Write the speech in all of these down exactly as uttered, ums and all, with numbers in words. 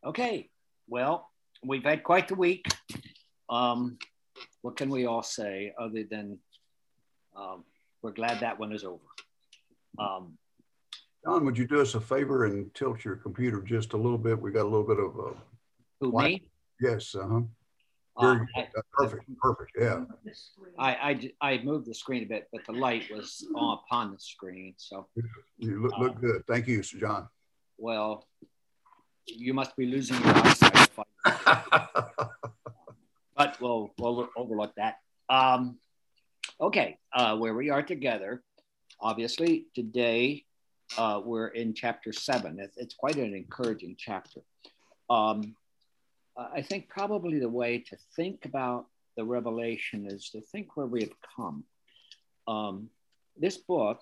Okay, well, we've had quite the week. Um, what can we all say other than um, we're glad that one is over? Um, John, would you do us a favor and tilt your computer just a little bit? We got a little bit of uh, who, light. me? Yes, uh-huh. Uh, Very good. I, Uh, perfect, perfect, yeah. I, I, I moved the screen a bit, but the light was on upon the screen. So You look, look uh, good. Thank you, Sir John. Well, you must be losing your eyesight. But we'll, we'll overlook that. Um, okay, uh, where we are together, obviously today uh, we're in chapter seven. It's, it's quite an encouraging chapter. Um, I think probably the way to think about the Revelation is to think where we have come. Um, this book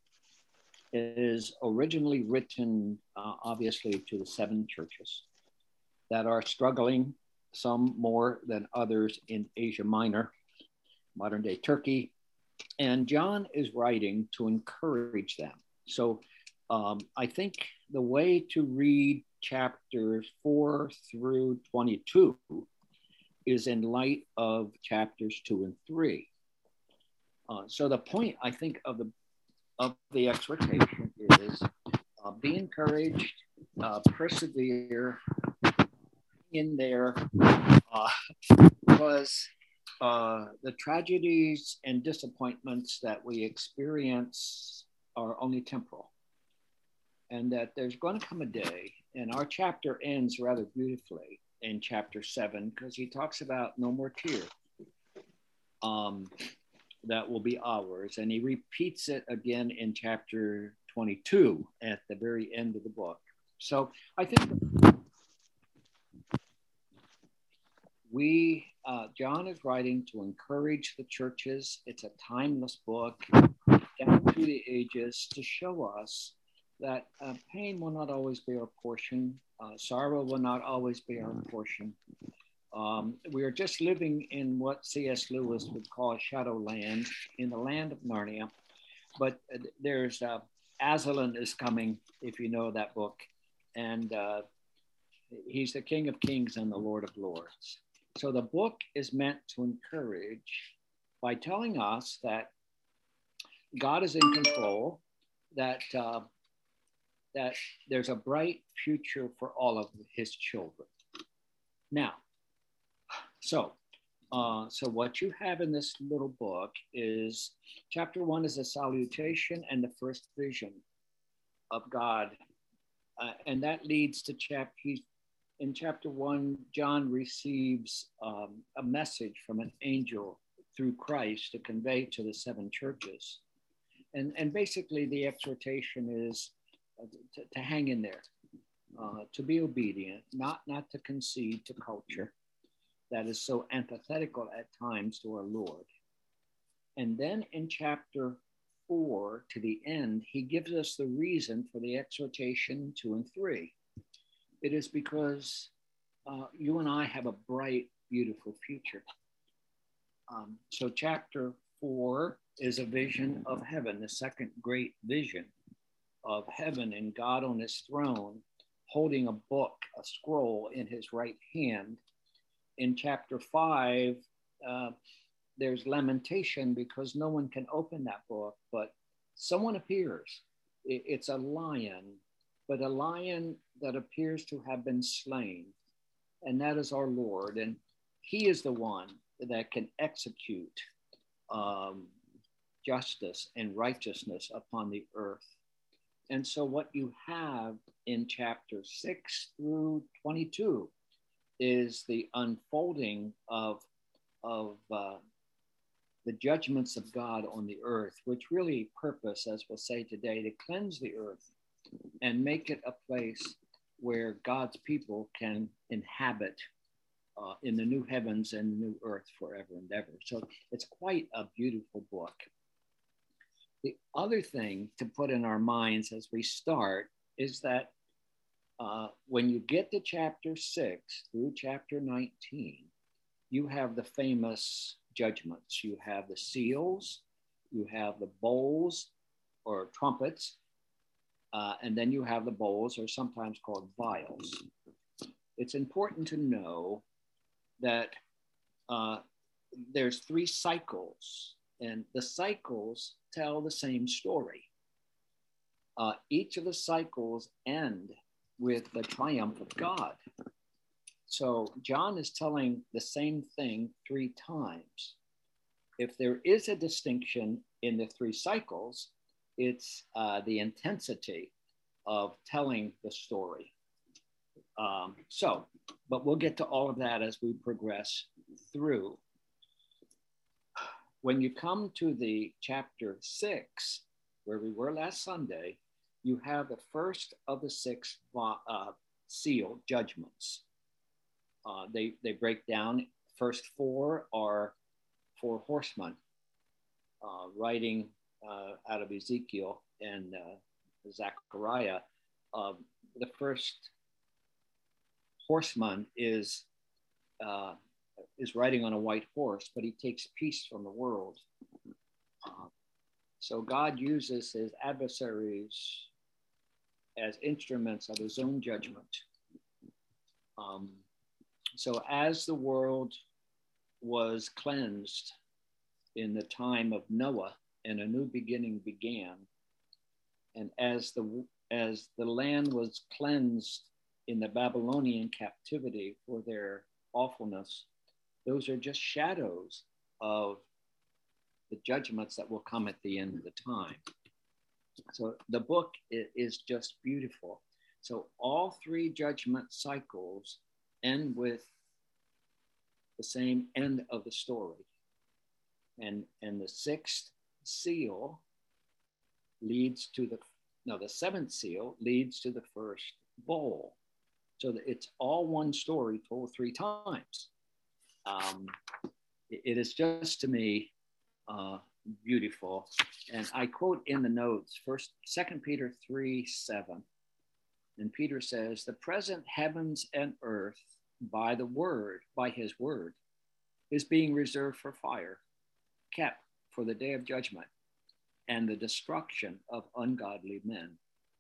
is originally written, uh, obviously, to the seven churches that are struggling, some more than others in Asia Minor, modern day Turkey. And John is writing to encourage them. So um, I think the way to read chapters four through twenty-two is in light of chapters two and three. Uh, so the point, I think, of the of the exhortation is uh, be encouraged, uh, persevere in there, uh, because uh, the tragedies and disappointments that we experience are only temporal. And that there's going to come a day, and our chapter ends rather beautifully in chapter seven, because he talks about no more tears. Um, that will be ours. And he repeats it again in chapter twenty-two at the very end of the book. So I think we, uh, John is writing to encourage the churches. It's a timeless book down through the ages to show us that uh, pain will not always be our portion. Uh, sorrow will not always be our portion. Um, we are just living in what C S Lewis would call Shadowland, in the land of Narnia. But uh, there's uh, Aslan is coming, if you know that book, and uh, he's the King of Kings and the Lord of Lords. So the book is meant to encourage by telling us that God is in control, that uh, that there's a bright future for all of his children. Now, so uh, so what you have in this little book is chapter one is a salutation and the first vision of God. Uh, and that leads to chapter, in chapter one, John receives um, a message from an angel through Christ to convey to the seven churches. And, and basically the exhortation is uh, to, to hang in there, uh, to be obedient, not, not to concede to culture that is so antithetical at times to our Lord. And then in chapter four, to the end, he gives us the reason for the exhortation two and three. It is because uh, you and I have a bright, beautiful future. Um, so chapter four is a vision of heaven, the second great vision of heaven, and God on his throne, holding a book, a scroll in his right hand. In chapter five, uh, there's lamentation because no one can open that book, but someone appears. It's a lion, but a lion that appears to have been slain. And that is our Lord. And he is the one that can execute um, justice and righteousness upon the earth. And so what you have in chapter six through twenty-two is the unfolding of, of uh, the judgments of God on the earth, which really purpose, as we'll say today, to cleanse the earth and make it a place where God's people can inhabit uh, in the new heavens and the new earth forever and ever. So it's quite a beautiful book. The other thing to put in our minds as we start is that uh, when you get to chapter six through chapter nineteen, you have the famous judgments. You have the seals, you have the bowls or trumpets, uh, and then you have the bowls, or sometimes called vials. it's important to know that uh, there's three cycles, and the cycles tell the same story. Uh, each of the cycles end with the triumph of God. So John is telling the same thing three times. If there is a distinction in the three cycles, it's uh, the intensity of telling the story. Um, so, but we'll get to all of that as we progress through. When you come to the chapter six, where we were last Sunday, you have the first of the six uh, seal judgments. Uh, they, they break down. First four are four horsemen, uh, writing uh, out of Ezekiel and uh, Zechariah. Um, the first horseman is uh, is riding on a white horse, but he takes peace from the world. Uh, so God uses his adversaries as instruments of his own judgment. Um, so as the world was cleansed in the time of Noah and a new beginning began, and as the as the land was cleansed in the Babylonian captivity for their awfulness, those are just shadows of the judgments that will come at the end of the time. So the book is just beautiful. So all three judgment cycles end with the same end of the story. And, and the sixth seal leads to the, no, the seventh seal leads to the first bowl. So that it's all one story told three times. Um, it, it is just, to me, uh, beautiful. And I quote in the notes, first, Second Peter three, seven. And Peter says, the present heavens and earth by the word, by his word, is being reserved for fire, kept for the day of judgment and the destruction of ungodly men.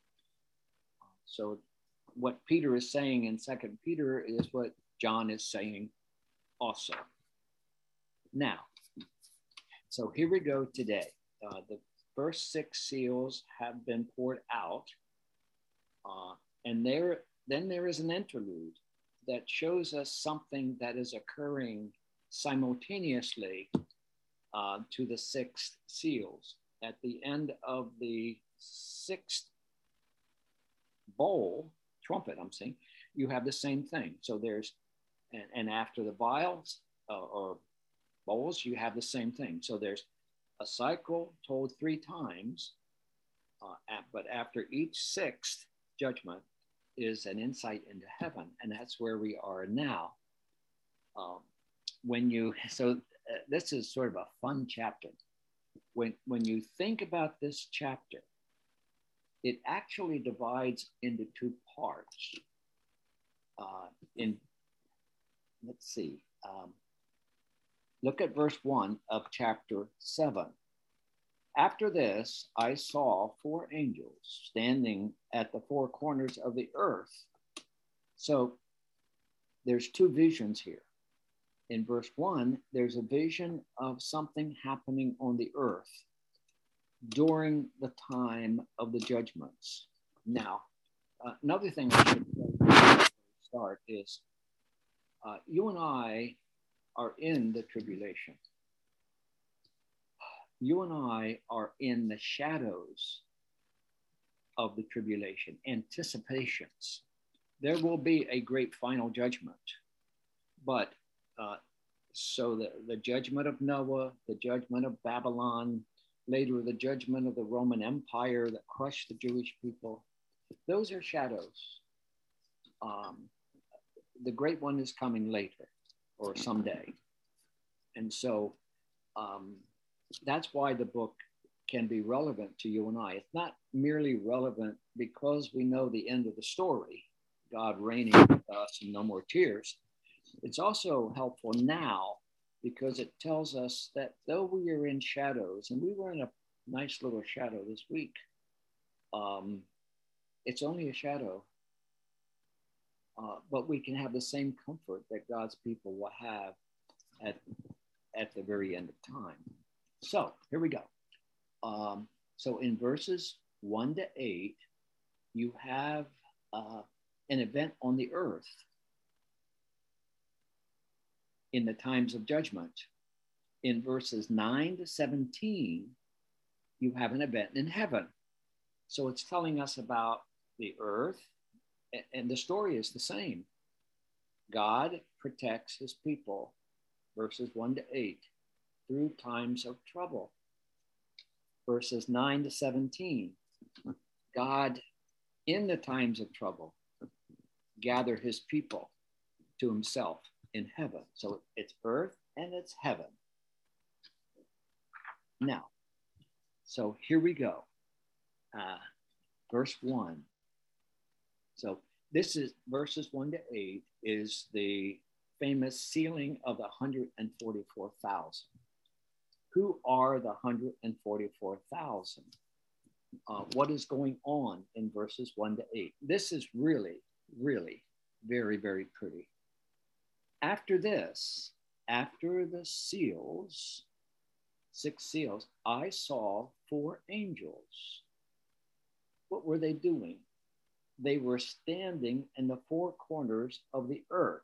So what Peter is saying in Second Peter is what John is saying also. Now, so here we go today. Uh, the first six seals have been poured out. Uh, and there, then there is an interlude that shows us something that is occurring simultaneously uh, to the sixth seals. At the end of the sixth bowl, trumpet, I'm saying, you have the same thing. So there's, and, and after the vials uh, or bowls, you have the same thing. So there's a cycle told three times, uh, at, but after each sixth judgment is an insight into heaven, and that's where we are now. Um, when you, so uh, this is sort of a fun chapter. When, when you think about this chapter, it actually divides into two parts. Uh, in, let's see, um, look at verse one of chapter seven. After this, I saw four angels standing at the four corners of the earth. So there's two visions here. In verse one, there's a vision of something happening on the earth during the time of the judgments. Now, uh, another thing I should start is uh, you and I are in the tribulation. You and I are in the shadows of the tribulation, anticipations. There will be a great final judgment. But uh, so the, the judgment of Noah, the judgment of Babylon, later the judgment of the Roman Empire that crushed the Jewish people, those are shadows. Um, the great one is coming later or someday. And so um, that's why the book can be relevant to you and I. It's not merely relevant because we know the end of the story, God reigning with us and no more tears. It's also helpful now because it tells us that though we are in shadows, and we were in a nice little shadow this week, um, it's only a shadow. uh, but we can have the same comfort that God's people will have at, at the very end of time. So here we go. Um, so in verses one to eight, you have uh, an event on the earth in the times of judgment. In verses nine to seventeen, you have an event in heaven. So it's telling us about the earth, and the story is the same. God protects his people, verses one to eight, through times of trouble. Verses nine to seventeen, God, in the times of trouble, gather his people to himself in heaven. So it's earth and it's heaven. Now, so here we go. Uh, verse one. So this is verses one to eight is the famous sealing of the one hundred forty-four thousand. Who are the one hundred forty-four thousand? Uh, what is going on in verses one to eight? This is really, really very, very pretty. After this, after the seals, six seals, I saw four angels. What were they doing? They were standing in the four corners of the earth.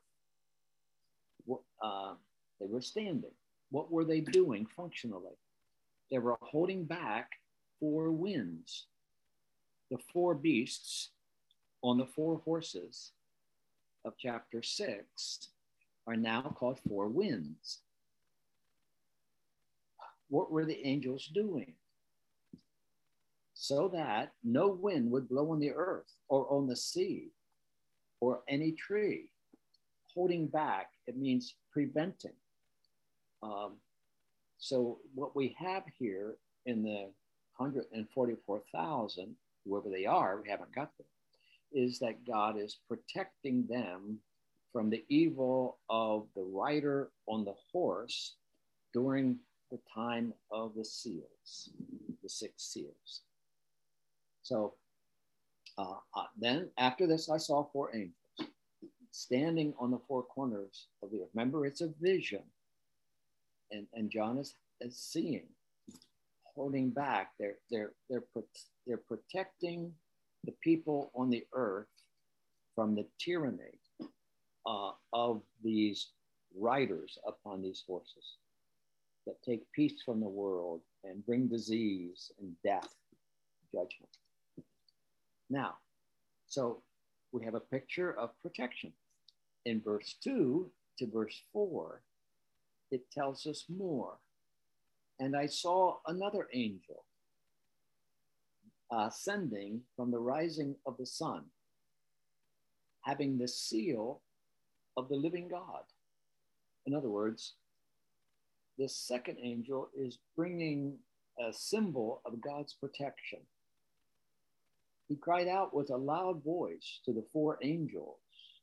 Uh, they were standing. What were they doing functionally? They were holding back four winds. The four beasts on the four horses of chapter six are now called four winds. What were the angels doing? So that no wind would blow on the earth or on the sea or any tree. Holding back, it means preventing. Um, so what we have here in the one hundred forty-four thousand, whoever they are, we haven't got them, is that God is protecting them from the evil of the rider on the horse during the time of the seals, the six seals. So uh, uh, then after this, I saw four angels standing on the four corners of the earth. Remember, it's a vision. And, and John is, is seeing, holding back. They're, they're, they're, they're protecting the people on the earth from the tyranny uh, of these riders upon these horses that take peace from the world and bring disease and death, judgment. Now, so we have a picture of protection. In verse two to verse four, it tells us more. And I saw another angel ascending from the rising of the sun, having the seal of the living God. In other words, this second angel is bringing a symbol of God's protection. He cried out with a loud voice to the four angels.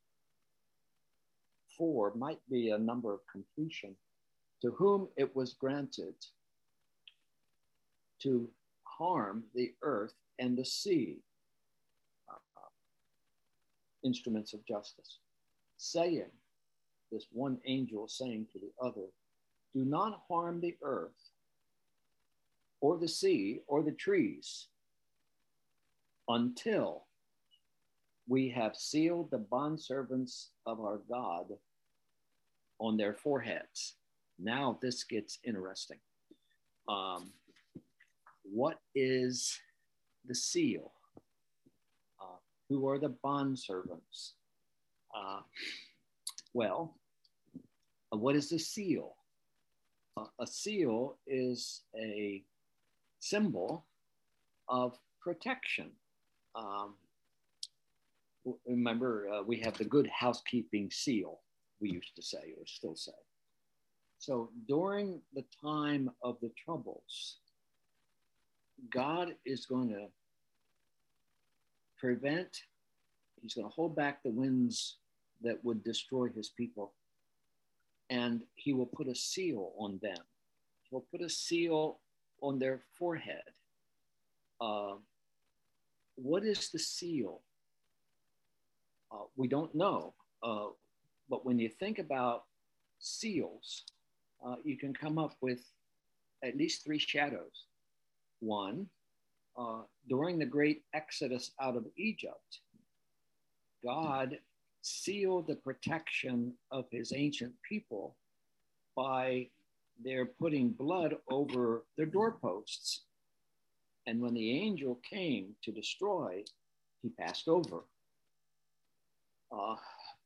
Four might be a number of completion, to whom it was granted to harm the earth and the sea, uh, instruments of justice, saying, this one angel saying to the other, do not harm the earth or the sea or the trees until we have sealed the bondservants of our God on their foreheads. Now this gets interesting. Um, what is the seal? Uh, who are the bondservants? Uh, well, uh, what is the seal? Uh, a seal is a symbol of protection. Um, remember, uh, we have the good housekeeping seal, we used to say, or still say. So during the time of the troubles, God is going to prevent, he's going to hold back the winds that would destroy his people. And he will put a seal on them. He'll put a seal on their forehead. Uh, what is the seal? Uh, we don't know. Uh, but when you think about seals, uh, you can come up with at least three shadows. One, uh, during the great exodus out of Egypt, God sealed the protection of his ancient people by their putting blood over their doorposts. And when the angel came to destroy, he passed over. Uh,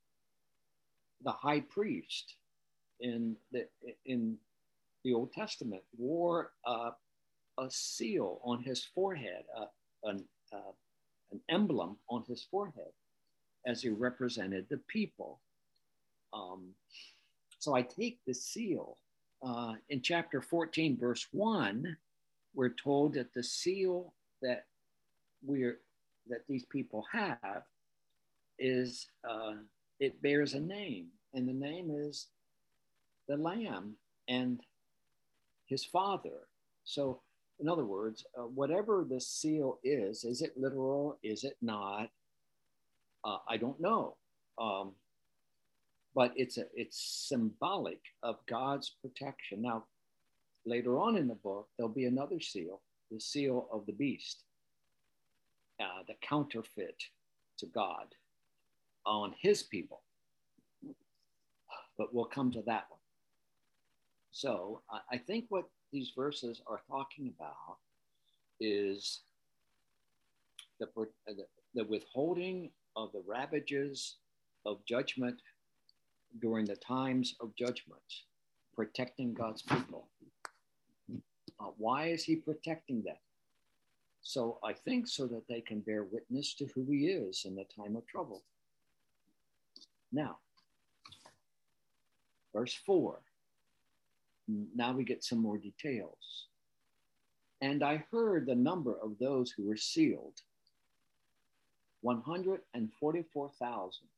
the high priest in the in the Old Testament wore uh, a seal on his forehead, uh, an, uh, an emblem on his forehead, as he represented the people. Um, so I take the seal. Uh, in chapter fourteen, verse one, we're told that the seal that we're that these people have is uh, it bears a name, and the name is the Lamb and his Father. So, in other words, uh, whatever the seal is, is it literal? Is it not? Uh, I don't know. Um, but it's a, it's symbolic of God's protection. Now, later on in the book, there'll be another seal, the seal of the beast, uh, the counterfeit to God on his people. But we'll come to that one. So uh, I think what these verses are talking about is the, the, the withholding of the ravages of judgment during the times of judgment, protecting God's people. Uh, why is he protecting them? So I think so that they can bear witness to who he is in the time of trouble. Now, verse four. Now we get some more details. And I heard the number of those who were sealed, one hundred forty-four thousand,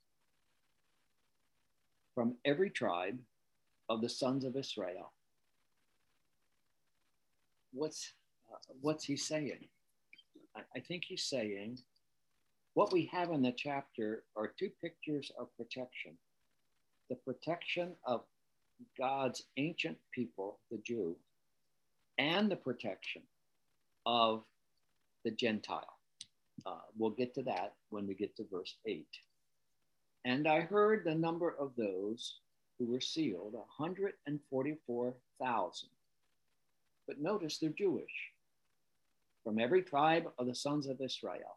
from every tribe of the sons of Israel. What's, uh, what's he saying? I, I think he's saying what we have in the chapter are two pictures of protection. The protection of God's ancient people, the Jew, and the protection of the Gentile. Uh, we'll get to that when we get to verse eight. And I heard the number of those who were sealed, one hundred forty-four thousand. But notice they're Jewish, from every tribe of the sons of Israel.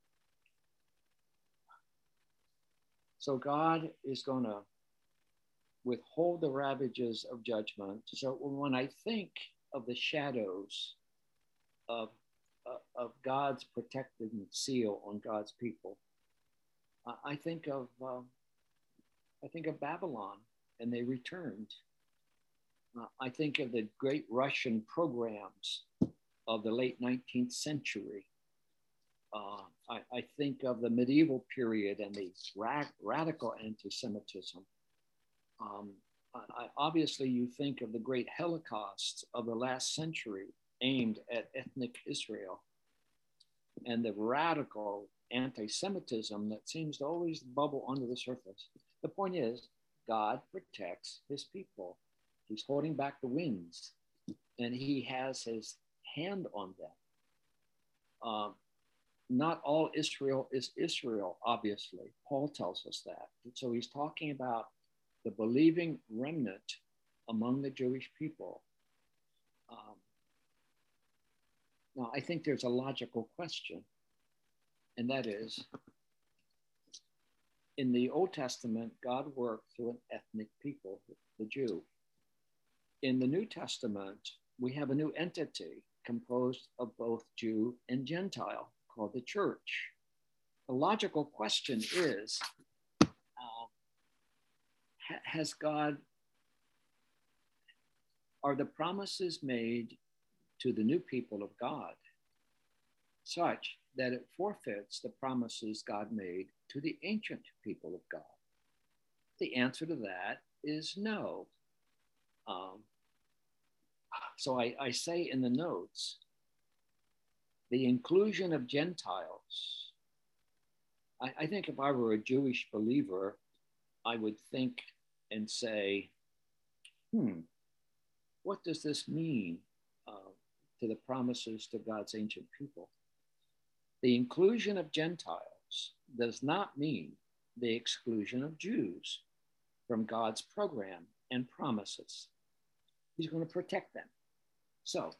So God is going to withhold the ravages of judgment. So when I think of the shadows of, uh, of God's protected seal on God's people, uh, I think of uh, I think of Babylon, and they returned. Uh, I think of the great Russian programs of the late nineteenth century. Uh, I, I think of the medieval period and the ra- radical anti-Semitism. Um, I, obviously, you think of the great Holocaust of the last century aimed at ethnic Israel, and the radical anti-Semitism that seems to always bubble under the surface. The point is, God protects his people. He's holding back the winds, and he has his hand on them. Um, not all Israel is Israel, obviously. Paul tells us that. So he's talking about the believing remnant among the Jewish people. Um, now, I think there's a logical question, and that is, in the Old Testament, God worked through an ethnic people, the Jew. In the New Testament, we have a new entity composed of both Jew and Gentile called the church. The logical question is, uh, has God, are the promises made to the new people of God such that it forfeits the promises God made to the ancient people of God? The answer to that is no. Um, so I, I say in the notes, the inclusion of Gentiles I, I think if I were a Jewish believer, I would think and say, hmm, what does this mean uh, to the promises to God's ancient people? The inclusion of Gentiles does not mean the exclusion of Jews from God's program and promises. He's going to protect them. So,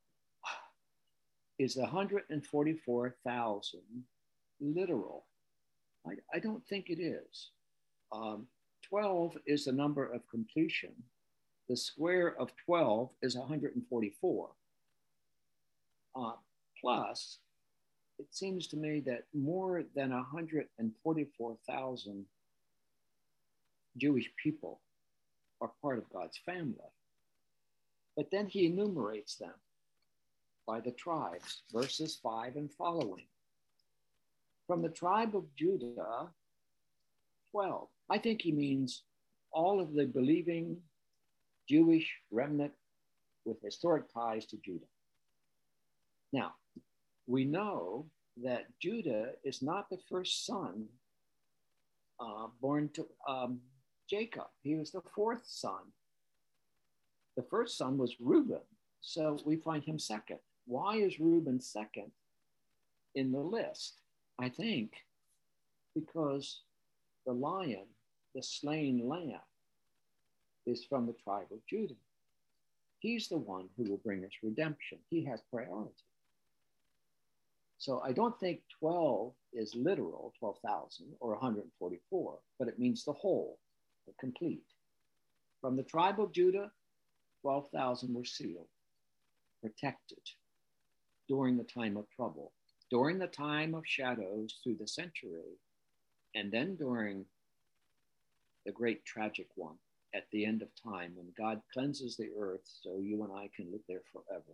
is one hundred forty-four thousand literal? I, I don't think it is. Um, twelve is the number of completion. The square of twelve is one hundred forty-four. Uh, plus, it seems to me that more than one hundred forty-four thousand Jewish people are part of God's family. But then he enumerates them by the tribes, verses five and following. From the tribe of Judah, twelve. I think he means all of the believing Jewish remnant with historic ties to Judah. Now, we know that Judah is not the first son uh, born to um, Jacob. He was the fourth son. The first son was Reuben, so we find him second. Why is Reuben second in the list? I think because the lion, the slain lamb, is from the tribe of Judah. He's the one who will bring us redemption. He has priority. So I don't think twelve is literal, twelve thousand or one hundred forty-four, but it means the whole, the complete. From the tribe of Judah, twelve thousand were sealed, protected during the time of trouble, during the time of shadows through the century, and then during the great tragic one at the end of time when God cleanses the earth so you and I can live there forever.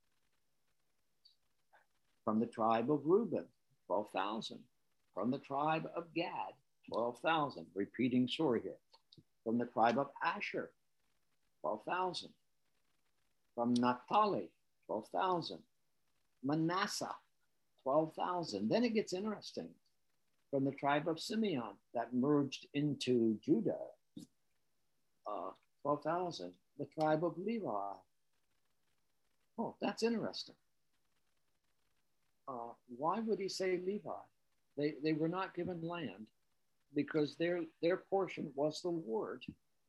From the tribe of Reuben, twelve thousand. From the tribe of Gad, twelve thousand. Repeating story here. From the tribe of Asher, twelve thousand. From Naphtali, twelve thousand. Manasseh, twelve thousand. Then it gets interesting. From the tribe of Simeon that merged into Judah, uh, twelve thousand. The tribe of Levi. Oh, that's interesting. Uh, why would he say Levi? They, they were not given land because their, their portion was the word.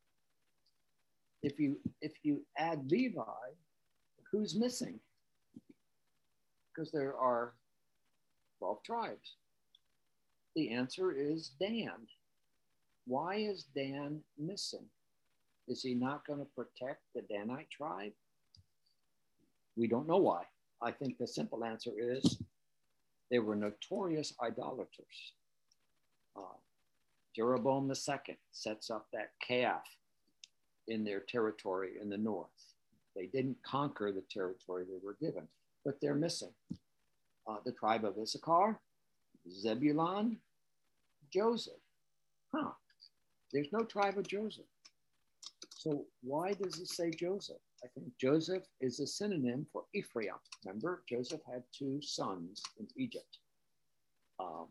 If you, if you add Levi, who's missing? Because there are twelve tribes. The answer is Dan. Why is Dan missing? Is he not going to protect the Danite tribe? We don't know why. I think the simple answer is they were notorious idolaters. Uh, Jeroboam the Second sets up that calf in their territory in the north. They didn't conquer the territory they were given, but they're missing. Uh, the tribe of Issachar, Zebulun, Joseph. Huh, there's no tribe of Joseph. So why does it say Joseph? I think Joseph is a synonym for Ephraim. Remember, Joseph had two sons in Egypt. Um,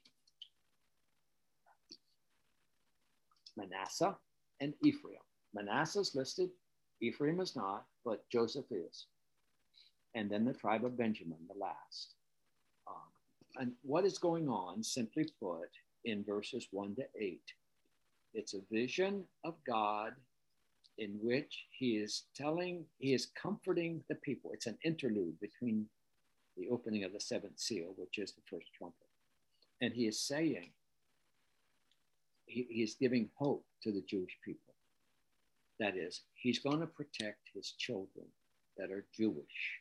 Manasseh and Ephraim. Manasseh's listed, Ephraim is not, but Joseph is. And then the tribe of Benjamin, the last. Um, and what is going on, simply put, in verses one to eight? It's a vision of God in which he is telling, he is comforting the people. It's an interlude between the opening of the seventh seal, which is the first trumpet. And he is saying, he, he is giving hope to the Jewish people. That is, he's going to protect his children that are Jewish.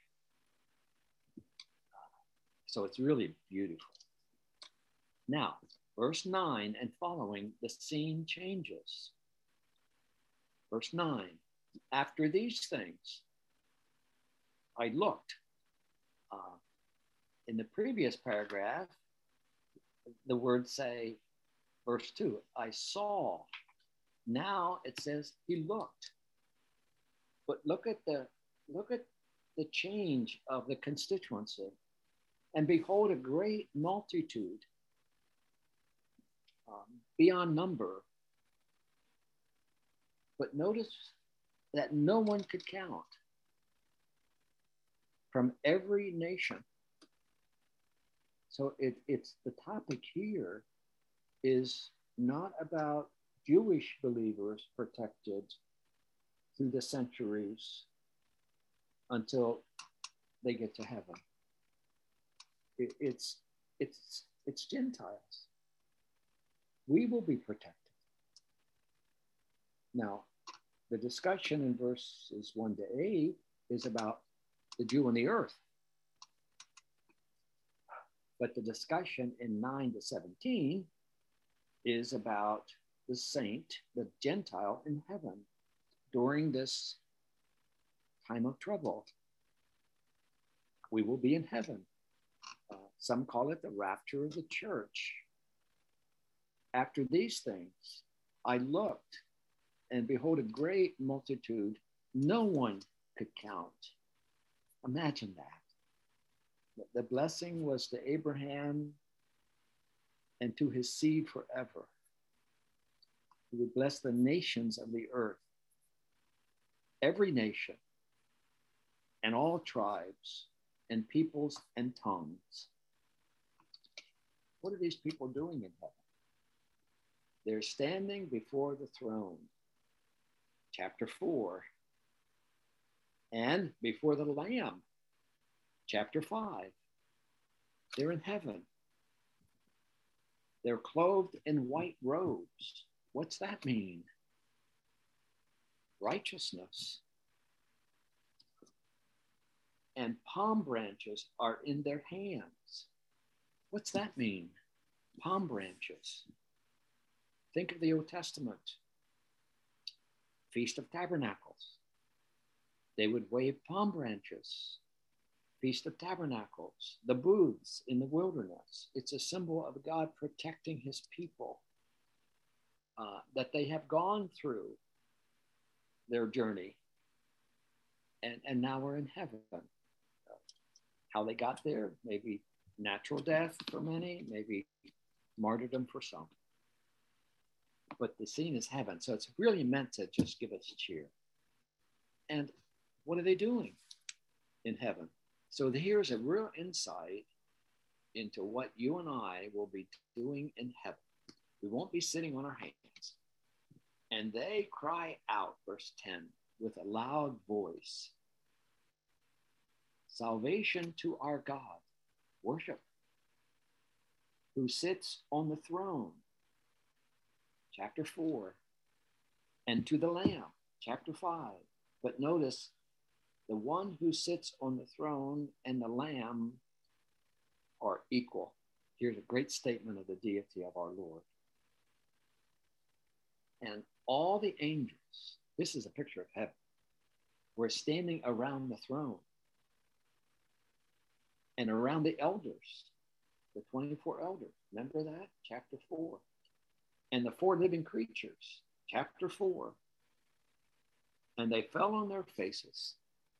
So it's really beautiful. Now, verse nine and following, the scene changes. Verse nine, after these things, I looked. Uh, in the previous paragraph, the words say, verse two, I saw. Now it says he looked. But look at the look at the change of the constituency. And behold, a great multitude um, beyond number. But notice that no one could count from every nation. So it, it's the topic here is not about Jewish believers protected through the centuries until they get to heaven. It, it's, it's, it's Gentiles. We will be protected. Now, the discussion in verses one to eight is about the Jew on the earth. But the discussion in nine to seventeen is about the saint, the Gentile in heaven during this time of trouble. We will be in heaven. Uh, some call it the rapture of the church. After these things, I looked, and behold, a great multitude, no one could count. Imagine that. The blessing was to Abraham and to his seed forever. He would bless the nations of the earth, every nation, and all tribes, and peoples and tongues. What are these people doing in heaven? They're standing before the throne. Chapter four. And before the Lamb. Chapter five. They're in heaven. They're clothed in white robes. What's that mean? Righteousness. And palm branches are in their hands. What's that mean? Palm branches. Think of the Old Testament. Feast of Tabernacles. They would wave palm branches. Feast of Tabernacles. The booths in the wilderness. It's a symbol of God protecting his people. Uh, that they have gone through their journey. And, and now we're in heaven. How they got there, maybe natural death for many, maybe martyrdom for some. But the scene is heaven. So it's really meant to just give us cheer. And what are they doing in heaven? So here's a real insight into what you and I will be doing in heaven. We won't be sitting on our hands. And they cry out, verse ten, with a loud voice. Salvation to our God, worship, who sits on the throne, chapter four, and to the Lamb, chapter five. But notice, the one who sits on the throne and the Lamb are equal. Here's a great statement of the deity of our Lord. And all the angels, this is a picture of heaven, were standing around the throne. And around the elders, the twenty-four elders. Remember that? Chapter four. And the four living creatures, chapter four. And they fell on their faces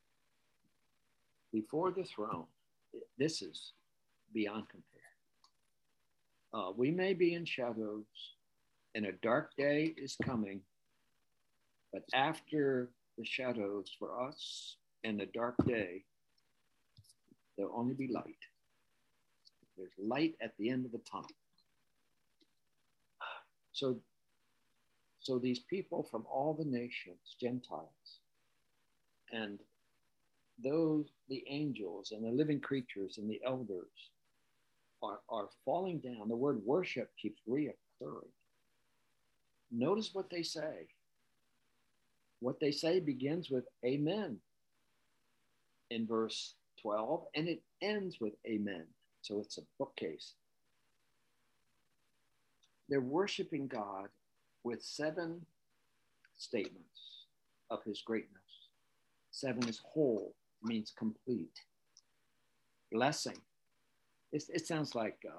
before the throne. This is beyond compare. Uh, we may be in shadows, and a dark day is coming. But after the shadows for us and the dark day, there'll only be light. There's light at the end of the tunnel. So, so these people from all the nations, Gentiles, and those, the angels and the living creatures and the elders are, are falling down. The word worship keeps reoccurring. Notice what they say. What they say begins with amen in verse twelve, and it ends with amen. So it's a bookcase. They're worshiping God with seven statements of his greatness. Seven is whole, means complete. Blessing. It, it sounds like uh,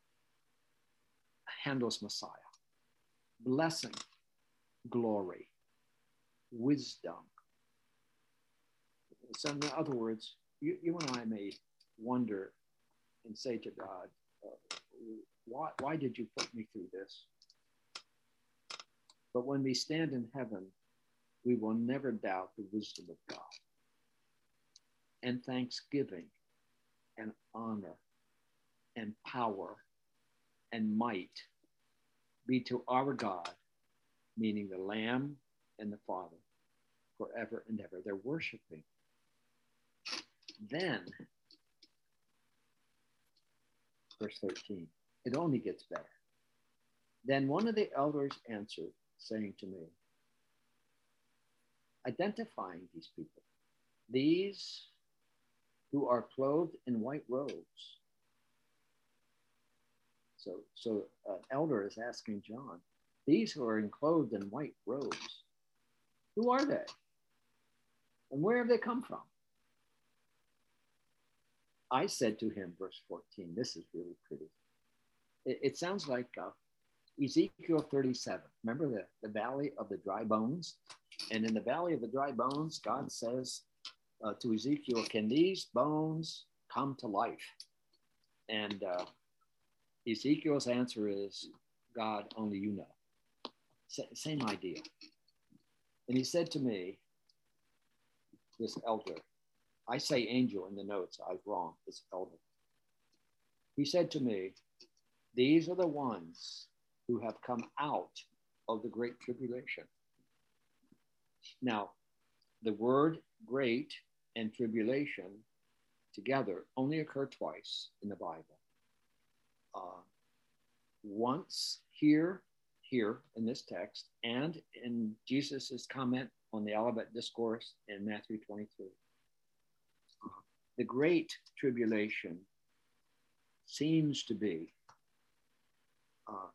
Handel's Messiah. Blessing, glory, wisdom. So in other words, you, you and I may wonder and say to God, uh, why, why did you put me through this? But when we stand in heaven, we will never doubt the wisdom of God. And thanksgiving and honor and power and might be to our God, meaning the Lamb and the Father, forever and ever. They're worshiping. Then, verse thirteen, it only gets better. Then one of the elders answered, saying to me, identifying these people, these who are clothed in white robes. So, so an elder is asking John, these who are clothed in white robes, who are they? And where have they come from? I said to him, verse fourteen, this is really pretty. It, it sounds like uh, Ezekiel thirty-seven. Remember the, the valley of the dry bones? And in the valley of the dry bones, God says uh, to Ezekiel, can these bones come to life? And uh, Ezekiel's answer is, God, only you know. S- same idea. And he said to me, this elder, I say angel in the notes, I was wrong, it's elder. He said to me, these are the ones who have come out of the great tribulation. Now, the word great and tribulation together only occur twice in the Bible. Uh, once here, here in this text, and in Jesus's comment on the Olivet Discourse in Matthew twenty-three. Uh, the great tribulation seems to be uh,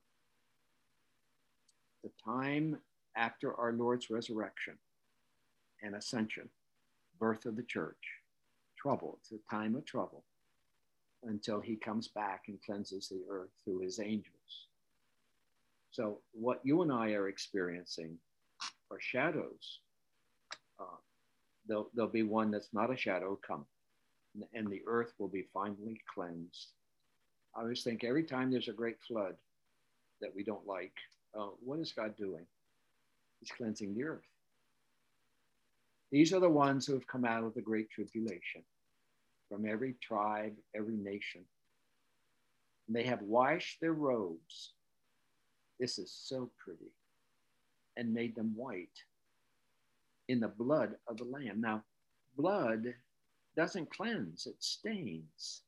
the time after our Lord's resurrection and ascension, birth of the church, trouble. It's a time of trouble until he comes back and cleanses the earth through his angels. So what you and I are experiencing are shadows. Uh, there'll, there'll be one that's not a shadow come, and the earth will be finally cleansed. I always think every time there's a great flood that we don't like, uh, what is God doing? He's cleansing the earth. These are the ones who have come out of the great tribulation from every tribe, every nation. And they have washed their robes. This is so pretty. And made them white in the blood of the Lamb. Now, blood doesn't cleanse, it stains.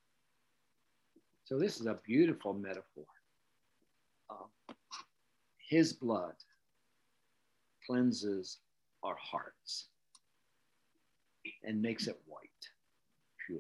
So this is a beautiful metaphor. Uh, his blood cleanses our hearts and makes it white, pure.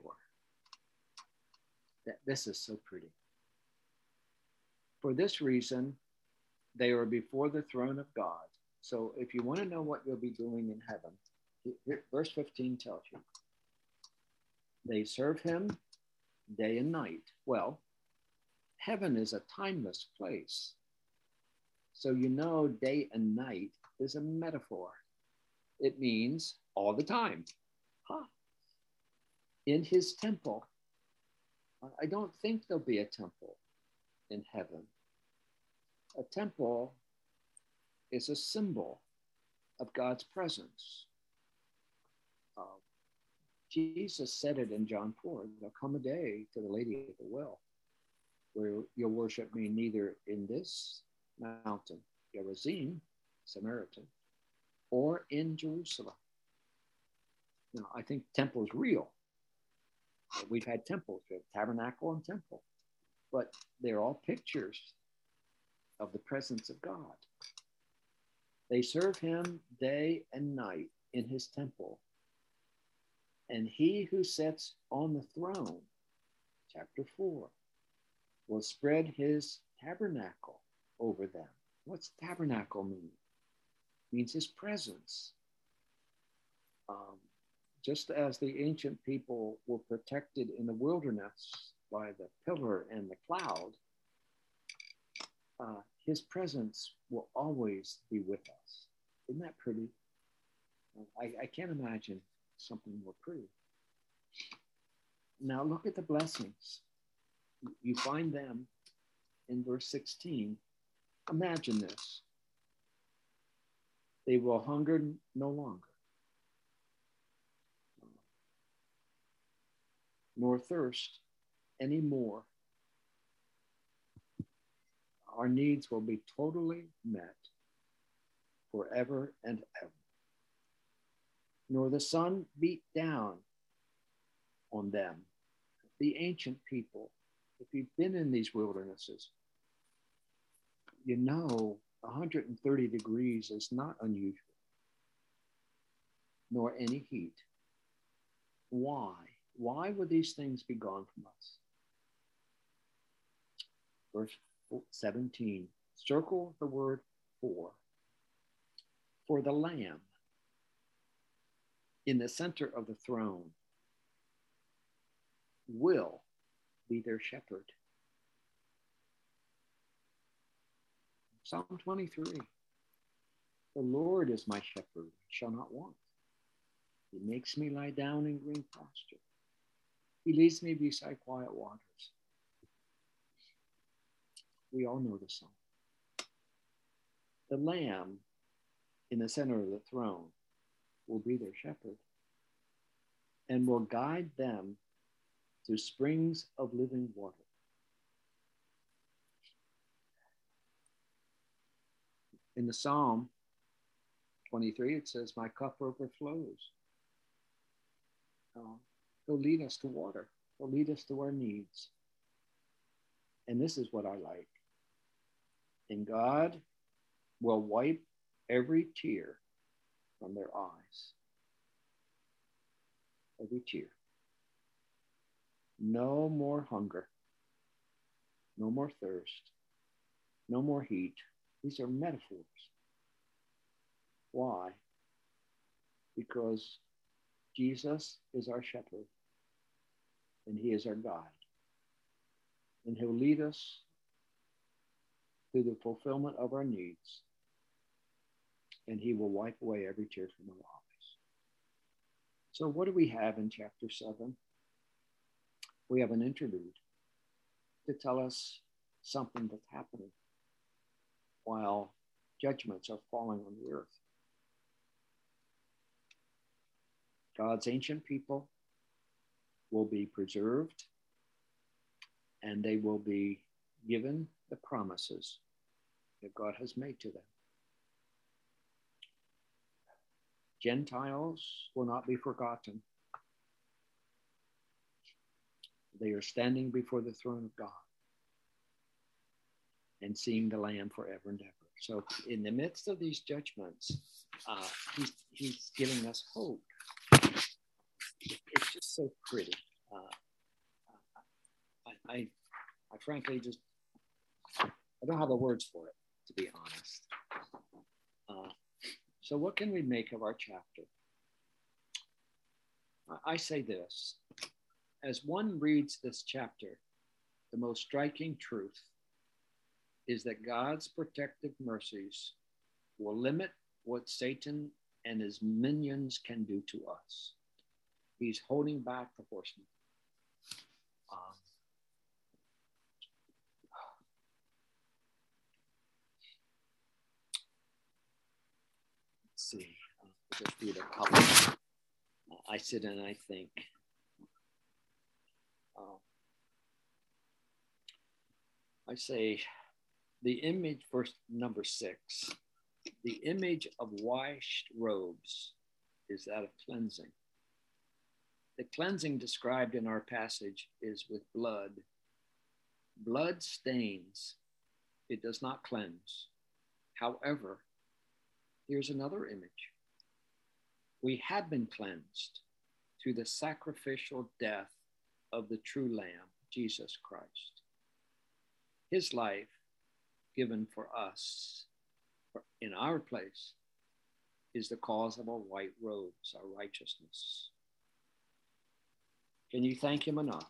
That, this is so pretty. For this reason, they are before the throne of God. So if you want to know what you'll be doing in heaven, here, verse fifteen tells you. They serve him day and night. Well, heaven is a timeless place. So you know day and night is a metaphor. It means all the time. Huh. In his temple. I don't think there'll be a temple in heaven. A temple is a symbol of God's presence. Uh, Jesus said it in John four, there'll come a day to the lady at the well where you'll worship me neither in this mountain, Gerizim, Samaritan, or in Jerusalem. Now, I think temple is real. We've had temples, we have tabernacle and temple, but they're all pictures of the presence of God. They serve him day and night in his temple. And he who sits on the throne, chapter four, will spread his tabernacle over them. What's tabernacle mean? It means his presence. Um, just as the ancient people were protected in the wilderness by the pillar and the cloud, uh, his presence will always be with us. Isn't that pretty? I, I can't imagine something more pretty. Now look at the blessings. You find them in verse sixteen, imagine this. They will hunger no longer, nor thirst anymore. Our needs will be totally met forever and ever. Nor the sun beat down on them. The ancient people, if you've been in these wildernesses, you know one hundred thirty degrees is not unusual, nor any heat. Why? Why would these things be gone from us? Verse seventeen, circle the word for. For the Lamb in the center of the throne will be their shepherd. Psalm twenty-three, the Lord is my shepherd, I shall not want. He makes me lie down in green pasture. He leads me beside quiet waters. We all know the song. The Lamb in the center of the throne will be their shepherd and will guide them to springs of living water. In the Psalm twenty-three, it says, my cup overflows. Uh, he'll lead us to water. He'll lead us to our needs. And this is what I like. And God will wipe every tear from their eyes. Every tear. No more hunger. No more thirst. No more heat. These are metaphors. Why? Because Jesus is our shepherd and he is our guide. And he'll lead us through the fulfillment of our needs. And he will wipe away every tear from our eyes. So what do we have in chapter seven? We have an interlude to tell us something that's happening while judgments are falling on the earth. God's ancient people will be preserved and they will be given the promises that God has made to them. Gentiles will not be forgotten. They are standing before the throne of God and seeing the Lamb forever and ever. So in the midst of these judgments, uh, he's, he's giving us hope. It's just so pretty. Uh, I, I, I frankly just, I don't have the words for it, to be honest. Uh, so what can we make of our chapter? I say this, as one reads this chapter, the most striking truth is that God's protective mercies will limit what Satan and his minions can do to us. He's holding back the horsemen. Um, let's see, I'll just read a couple. I sit and I think. Uh, I say the image, verse number six, the image of washed robes is that of cleansing. The cleansing described in our passage is with blood. Blood stains. It does not cleanse. However, here's another image. We have been cleansed through the sacrificial death of the true Lamb, Jesus Christ. His life given for us in our place is the cause of our white robes, our righteousness. Can you thank him enough?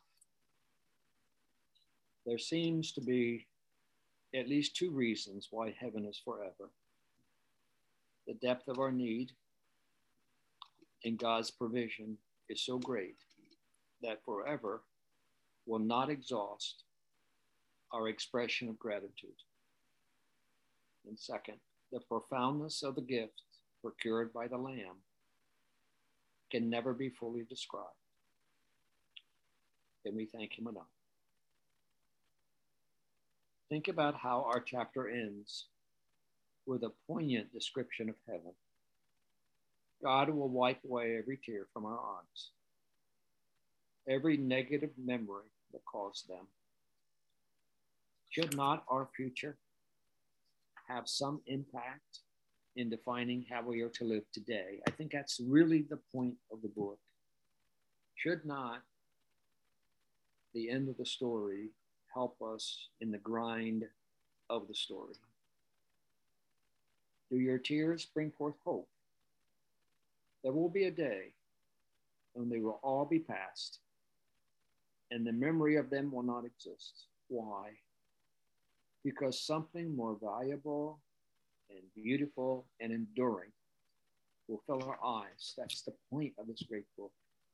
There seems to be at least two reasons why heaven is forever. The depth of our need in God's provision is so great that forever will not exhaust our expression of gratitude. And second, the profoundness of the gift procured by the Lamb can never be fully described. Can we thank him enough? Think about how our chapter ends with a poignant description of heaven. God will wipe away every tear from our eyes, every negative memory that caused them. Should not our future have some impact in defining how we are to live today? I think that's really the point of the book. Should not the end of the story help us in the grind of the story? Do your tears bring forth hope? There will be a day when they will all be past, and the memory of them will not exist. Why? Because something more valuable and beautiful and enduring will fill our eyes. That's the point of this great book.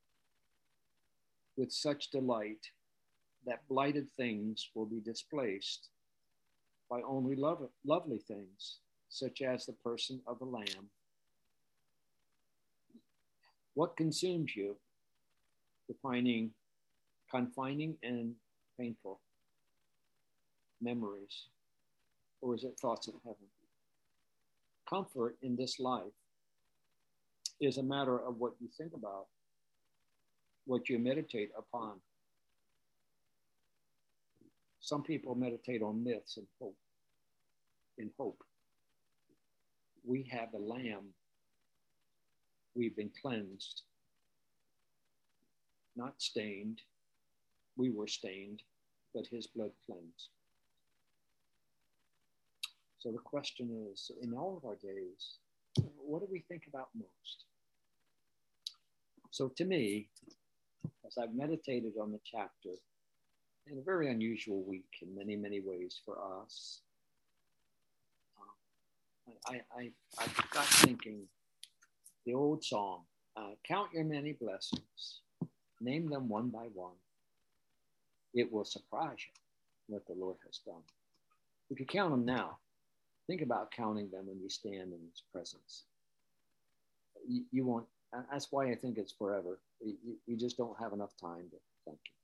With such delight that blighted things will be displaced by only love, lovely things, such as the person of the Lamb. What consumes you? Defining, confining and painful memories, or is it thoughts of heaven? Comfort in this life is a matter of what you think about, what you meditate upon. Some people meditate on myths and hope. In hope, we have the Lamb. We've been cleansed, not stained. We were stained, but his blood cleansed. So the question is, in all of our days, what do we think about most? So to me, as I've meditated on the chapter, in a very unusual week in many, many ways for us, uh, I, I, I got thinking, the old song, uh, count your many blessings, name them one by one. It will surprise you what the Lord has done. If you count them now, think about counting them when you stand in his presence. You, you won't, that's why I think it's forever. You, you just don't have enough time to thank him.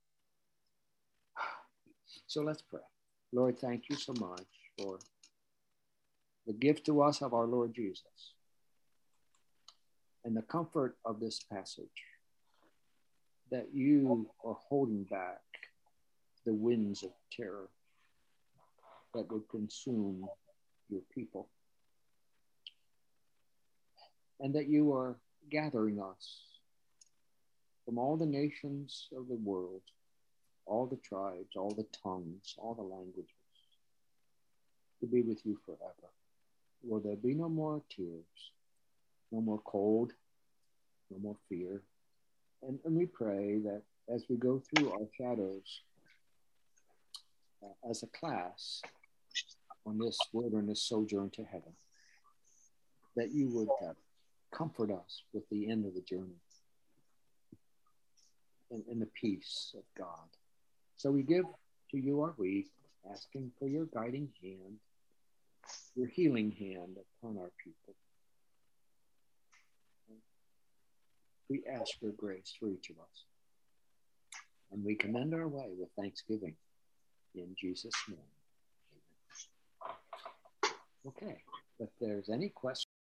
So let's pray. Lord, thank you so much for the gift to us of our Lord Jesus and the comfort of this passage, that you are holding back the winds of terror that would consume your people, and that you are gathering us from all the nations of the world, all the tribes, all the tongues, all the languages, to be with you forever. Will there be no more tears, no more cold, no more fear? And, and we pray that as we go through our shadows uh, as a class on this wilderness sojourn to heaven, that you would uh, comfort us with the end of the journey and, and the peace of God. So we give to you our week, asking for your guiding hand, your healing hand upon our people. We ask your grace for each of us. And we commend our way with thanksgiving in Jesus' name. Amen. Okay, if there's any questions.